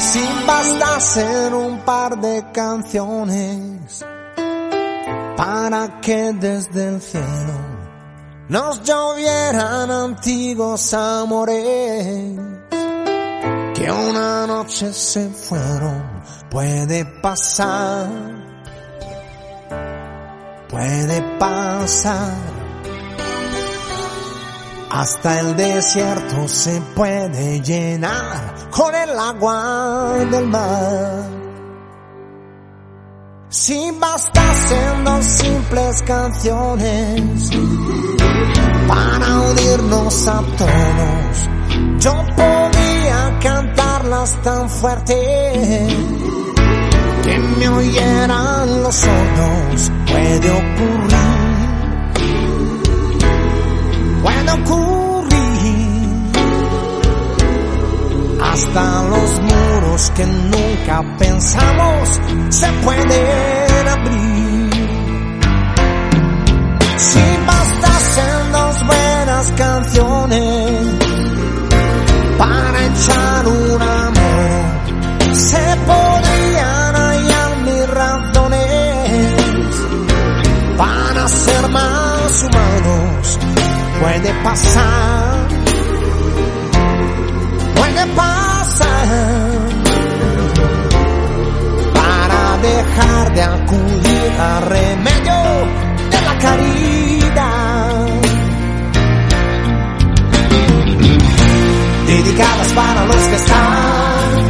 Si bastasen un par de canciones para que desde el cielo nos llovieran antiguos amores que una noche se fueron, puede pasar, hasta el desierto se puede llenar con el agua del mar. Si bastasen dos simples canciones para unirnos a todos, yo podría cantarlas tan fuerte que me oyeran los sordos. Puede ocurrir, hasta los muros que nunca pensamos se pueden abrir. Si bastasen dos buenas canciones para echar un amor, se podrían hallar mis razones para ser más humanos. Puede pasar, para dejar de acudir a remedio de la caridad. Dedicadas para los que están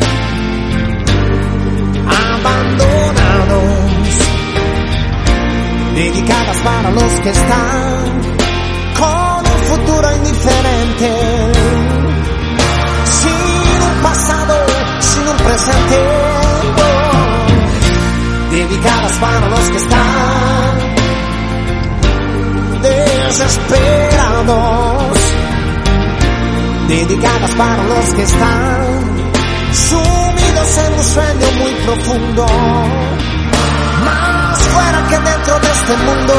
abandonados, dedicadas para los que están con un futuro indiferente, sin un pasado, sin un presente. Dedicadas para los que están desesperados, dedicadas para los que están sumidos en un sueño muy profundo, más fuera que dentro de este mundo.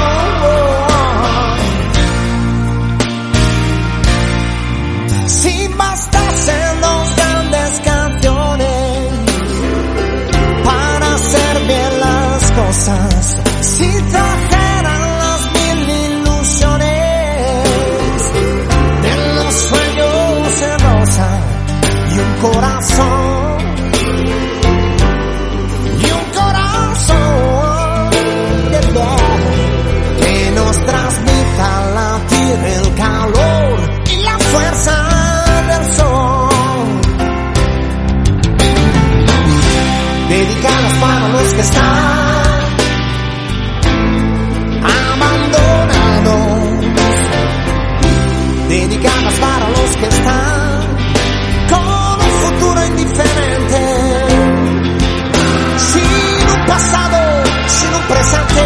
Si bastasen dos grandes canciones para hacer bien las cosas, si trajeran las mil ilusiones de los sueños de rosa y un corazón de verdad que nos transmita latir el calor y la fuerza del sol. Dedicadas para los que están abandonados, dedicadas para los que están con un futuro indiferente, sin un pasado, sin un presente.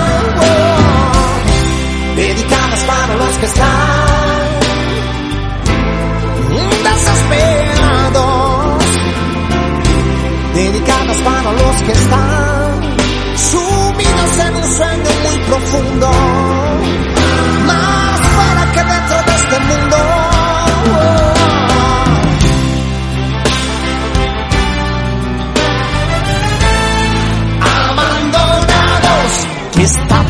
Dedicadas para los que están desesperados, dedicadas para los que están sumidos en un sueño muy profundo, más fuera que dentro de este mundo. Abandonados, que está